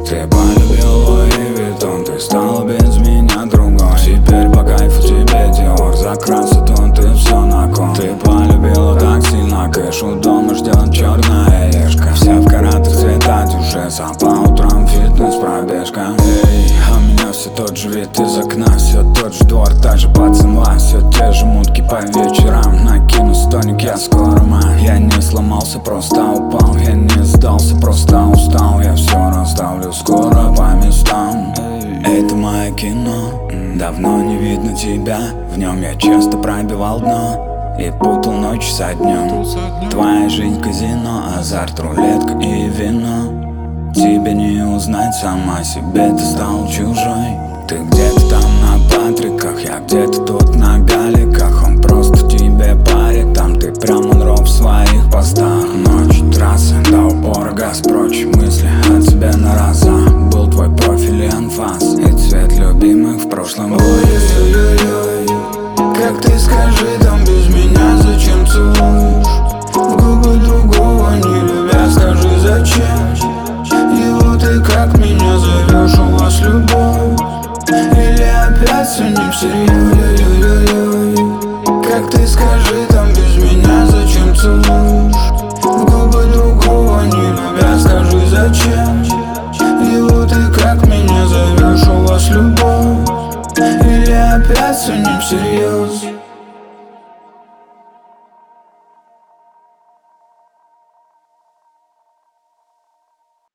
Ты полюбил Луи Виттон, ты стал без меня другой. Теперь по кайфу тебе Диор, за красоту ты все на кон. Ты полюбила так сильно кэш, у дома ждет черная ешка. Вся в каратах цвета дюжеса, по утрам фитнес-пробежка. Эй, а у меня все тот же вид из окна, все тот же двор, та же пацанва, все те же мутки по вечерам. Накину стоник, я скоро май. Я не сломался, просто упал, я не сдался, просто устал. Я все расставлю скоро по местам. Это мое кино, давно не видно тебя. В нем я часто пробивал дно и путал ночь со днем. Твоя жизнь казино, азарт, рулетка и вино. Тебе не узнать, сама себе ты стал чужой. Ты где-то там на Патриках, я где-то тут на Галиках. Он просто тебе парит, там ты прям роб в своих постах. Ночь, трасса, до упора газ прочь, мысли от тебя на раза. Был твой профиль и анфас, и цвет любимых в прошлом. Ой-ой-ой-ой, как ты скажи, там без меня зачем целуешь? В губы другого не любя, скажи зачем? Его ты как меня зовешь, у вас любовь? Или опять все не всерьез? Ой-ой-ой, как ты скажи, там без меня зачем целуешь? В губы другого не любя, скажи зачем? Его ты как меня зовешь, у вас любовь? Или опять все не всерьез?